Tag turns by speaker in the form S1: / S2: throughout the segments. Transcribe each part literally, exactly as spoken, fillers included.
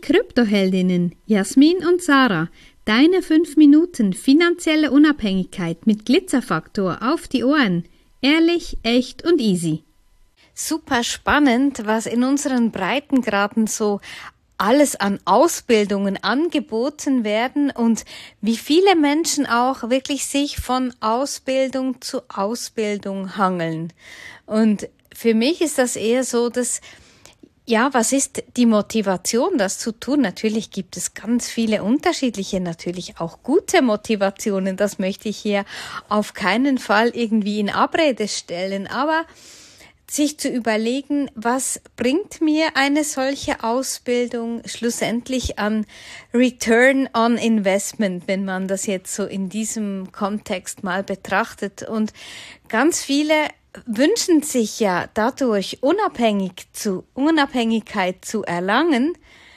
S1: Kryptoheldinnen Jasmin und Sarah. Deine fünf Minuten finanzielle Unabhängigkeit mit Glitzerfaktor auf die Ohren. Ehrlich, echt und easy.
S2: Super spannend, was in unseren Breitengraden so alles an Ausbildungen angeboten werden und wie viele Menschen auch wirklich sich von Ausbildung zu Ausbildung hangeln. Und für mich ist das eher so, dass ja, was ist die Motivation, das zu tun? Natürlich gibt es ganz viele unterschiedliche, natürlich auch gute Motivationen. Das möchte ich hier auf keinen Fall irgendwie in Abrede stellen. Aber sich zu überlegen, was bringt mir eine solche Ausbildung schlussendlich an Return on Investment, wenn man das jetzt so in diesem Kontext mal betrachtet. Und ganz viele wünschen sich ja dadurch unabhängig zu, Unabhängigkeit zu erlangen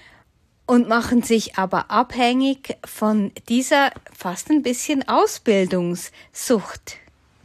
S2: und machen sich aber abhängig von dieser fast ein bisschen Ausbildungssucht.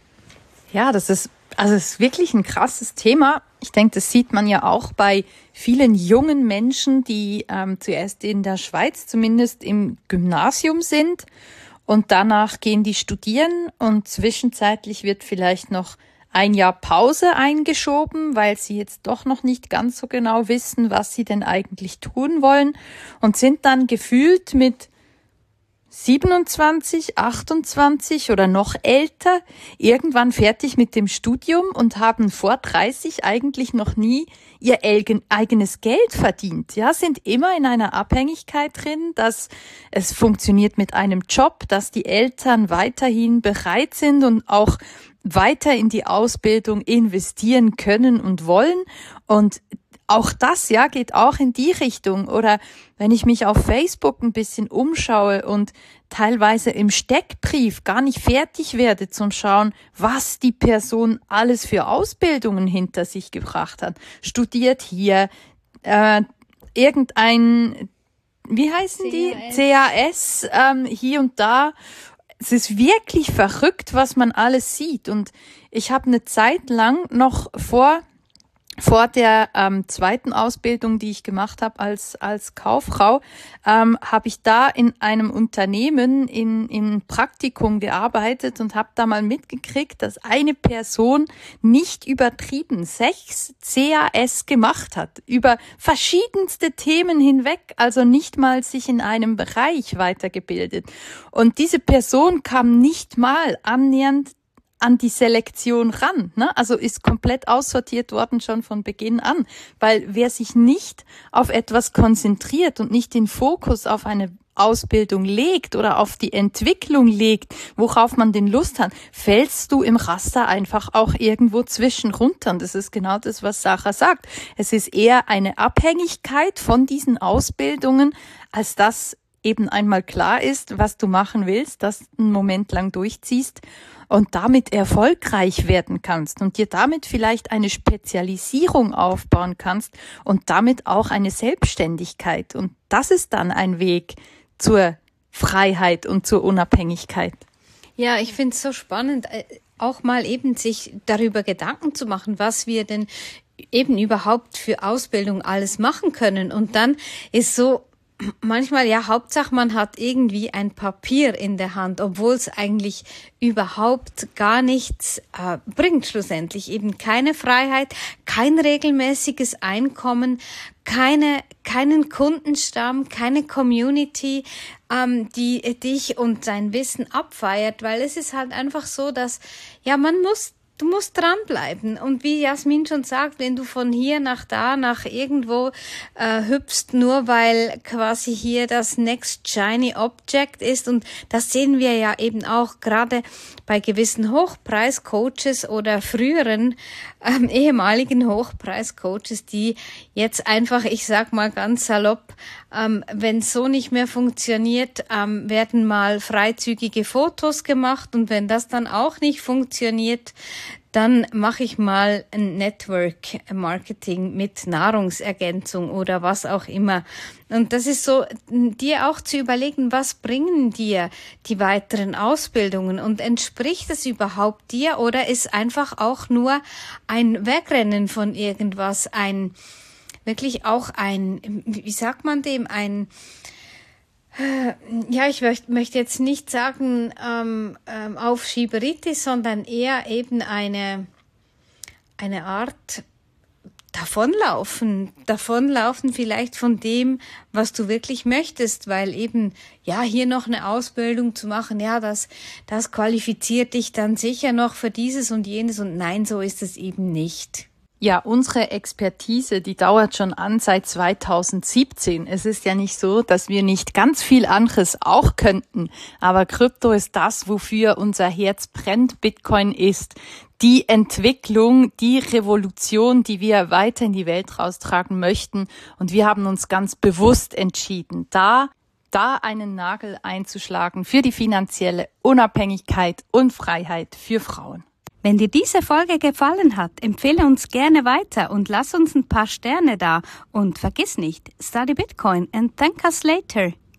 S3: Ja, das ist, also es ist wirklich ein krasses Thema. Ich denke, das sieht man ja auch bei vielen jungen Menschen, die ähm, zuerst in der Schweiz zumindest im Gymnasium sind und danach gehen die studieren und zwischenzeitlich wird vielleicht noch ein Jahr Pause eingeschoben, weil sie jetzt doch noch nicht ganz so genau wissen, was sie denn eigentlich tun wollen und sind dann gefühlt mit siebenundzwanzig, achtundzwanzig oder noch älter irgendwann fertig mit dem Studium und haben vor dreißig eigentlich noch nie ihr eigenes Geld verdient. Ja, sind immer in einer Abhängigkeit drin, dass es funktioniert mit einem Job, dass die Eltern weiterhin bereit sind und auch weiter in die Ausbildung investieren können und wollen. Und auch das, ja, geht auch in die Richtung. Oder wenn ich mich auf Facebook ein bisschen umschaue und teilweise im Steckbrief gar nicht fertig werde zum Schauen, was die Person alles für Ausbildungen hinter sich gebracht hat. Studiert hier, äh, irgendein, wie heißen die? C A S, ähm, hier und da. Es ist wirklich verrückt, was man alles sieht. Und ich habe eine Zeit lang noch vor vor der ähm, zweiten Ausbildung, die ich gemacht habe als als Kauffrau, ähm, habe ich da in einem Unternehmen in in Praktikum gearbeitet und habe da mal mitgekriegt, dass eine Person nicht übertrieben sechs C A S gemacht hat, über verschiedenste Themen hinweg, also nicht mal sich in einem Bereich weitergebildet. Und diese Person kam nicht mal annähernd an die Selektion ran, ne? Also ist komplett aussortiert worden schon von Beginn an, weil wer sich nicht auf etwas konzentriert und nicht den Fokus auf eine Ausbildung legt oder auf die Entwicklung legt, worauf man den Lust hat, fällst du im Raster einfach auch irgendwo zwischen runter. Und das ist genau das, was Sarah sagt. Es ist eher eine Abhängigkeit von diesen Ausbildungen, als dass eben einmal klar ist, was du machen willst, das einen Moment lang durchziehst und damit erfolgreich werden kannst und dir damit vielleicht eine Spezialisierung aufbauen kannst und damit auch eine Selbstständigkeit. Und das ist dann ein Weg zur Freiheit und zur Unabhängigkeit.
S2: Ja, ich finde es so spannend, auch mal eben sich darüber Gedanken zu machen, was wir denn eben überhaupt für Ausbildung alles machen können. Und dann ist so manchmal, ja, Hauptsache man hat irgendwie ein Papier in der Hand, obwohl es eigentlich überhaupt gar nichts äh, bringt schlussendlich. Eben keine Freiheit, kein regelmäßiges Einkommen, keine keinen Kundenstamm, keine Community, ähm, die dich und dein Wissen abfeiert, weil es ist halt einfach so, dass, ja, man muss Du musst dranbleiben. Und wie Jasmin schon sagt, wenn du von hier nach da, nach irgendwo äh, hüpfst, nur weil quasi hier das Next Shiny Object ist. Und das sehen wir ja eben auch gerade bei gewissen Hochpreiscoaches oder früheren ähm, ehemaligen Hochpreiscoaches, die jetzt einfach, ich sag mal ganz salopp, ähm, wenn es so nicht mehr funktioniert, ähm, werden mal freizügige Fotos gemacht. Und wenn das dann auch nicht funktioniert, dann mache ich mal ein Network Marketing mit Nahrungsergänzung oder was auch immer. Und das ist so, dir auch zu überlegen, was bringen dir die weiteren Ausbildungen und entspricht es überhaupt dir oder ist einfach auch nur ein Wegrennen von irgendwas, ein wirklich auch ein, wie sagt man dem, ein, ja, ich möchte, möchte jetzt nicht sagen ähm, ähm, Aufschieberitis, sondern eher eben eine, eine Art Davonlaufen, davonlaufen vielleicht von dem, was du wirklich möchtest, weil eben, ja, hier noch eine Ausbildung zu machen, ja, das, das qualifiziert dich dann sicher noch für dieses und jenes und nein, so ist es eben nicht.
S3: Ja, unsere Expertise, die dauert schon an seit zweitausendsiebzehn. Es ist ja nicht so, dass wir nicht ganz viel anderes auch könnten, aber Krypto ist das, wofür unser Herz brennt. Bitcoin ist die Entwicklung, die Revolution, die wir weiter in die Welt raustragen möchten. Und wir haben uns ganz bewusst entschieden, da, da einen Nagel einzuschlagen für die finanzielle Unabhängigkeit und Freiheit für Frauen.
S1: Wenn dir diese Folge gefallen hat, empfehle uns gerne weiter und lass uns ein paar Sterne da. Und vergiss nicht, study Bitcoin and thank us later.